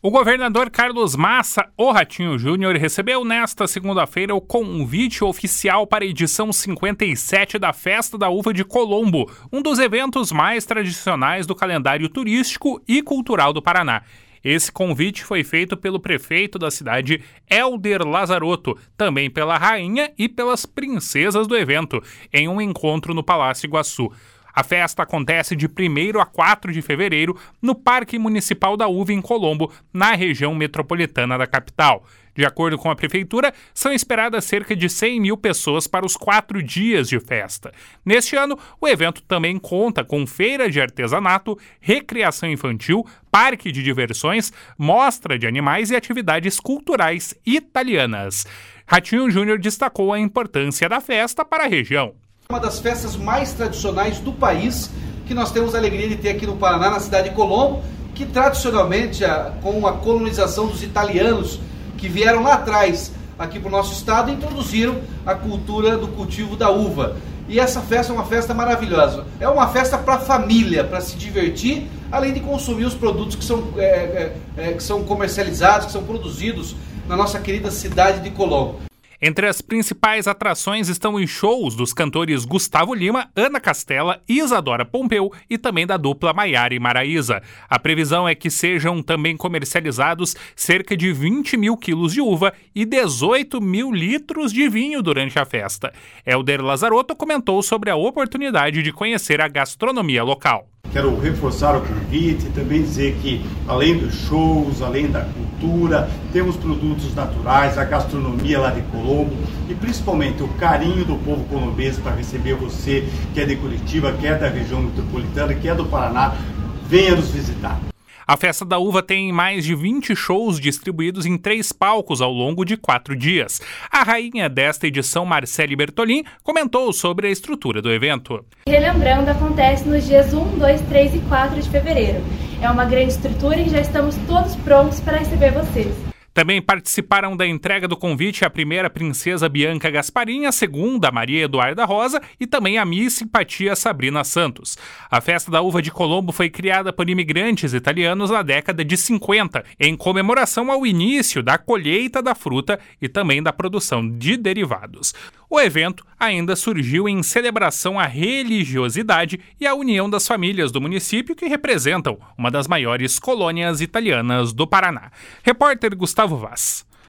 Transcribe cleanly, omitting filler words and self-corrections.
O governador Carlos Massa, o Ratinho Júnior, recebeu nesta segunda-feira o convite oficial para a edição 57 da Festa da Uva de Colombo, um dos eventos mais tradicionais do calendário turístico e cultural do Paraná. Esse convite foi feito pelo prefeito da cidade, Helder Lazarotto, também pela rainha e pelas princesas do evento, em um encontro no Palácio Iguaçu. A festa acontece de 1º a 4 de fevereiro no Parque Municipal da Uva em Colombo, na região metropolitana da capital. De acordo com a prefeitura, são esperadas cerca de 100 mil pessoas para os 4 dias de festa. Neste ano, o evento também conta com feira de artesanato, recreação infantil, parque de diversões, mostra de animais e atividades culturais italianas. Ratinho Júnior destacou a importância da festa para a região. Uma das festas mais tradicionais do país, que nós temos a alegria de ter aqui no Paraná, na cidade de Colombo, que tradicionalmente, com a colonização dos italianos, que vieram lá atrás, aqui para o nosso estado, introduziram a cultura do cultivo da uva. E essa festa é uma festa maravilhosa. É uma festa para a família, para se divertir, além de consumir os produtos que são comercializados, que são produzidos na nossa querida cidade de Colombo. Entre as principais atrações estão os shows dos cantores Gustavo Lima, Ana Castela, Isadora Pompeu e também da dupla Maiara e Maraísa. A previsão é que sejam também comercializados cerca de 20 mil quilos de uva e 18 mil litros de vinho durante a festa. Helder Lazarotto comentou sobre a oportunidade de conhecer a gastronomia local. Quero reforçar o convite e também dizer que, além dos shows, além da cultura, temos produtos naturais, a gastronomia lá de Colombo e principalmente o carinho do povo colombense para receber você, que é de Curitiba, que é da região metropolitana, que é do Paraná. Venha nos visitar. A Festa da Uva tem mais de 20 shows distribuídos em 3 palcos ao longo de 4 dias. A rainha desta edição, Marcele Bertolin, comentou sobre a estrutura do evento. Relembrando, acontece nos dias 1, 2, 3 e 4 de fevereiro. É uma grande estrutura e já estamos todos prontos para receber vocês. Também participaram da entrega do convite a primeira princesa Bianca Gasparim, a segunda Maria Eduarda Rosa e também a Miss Simpatia Sabrina Santos. A Festa da Uva de Colombo foi criada por imigrantes italianos na década de 50, em comemoração ao início da colheita da fruta e também da produção de derivados. O evento ainda surgiu em celebração à religiosidade e à união das famílias do município que representam uma das maiores colônias italianas do Paraná. Repórter Gustavo Vaz.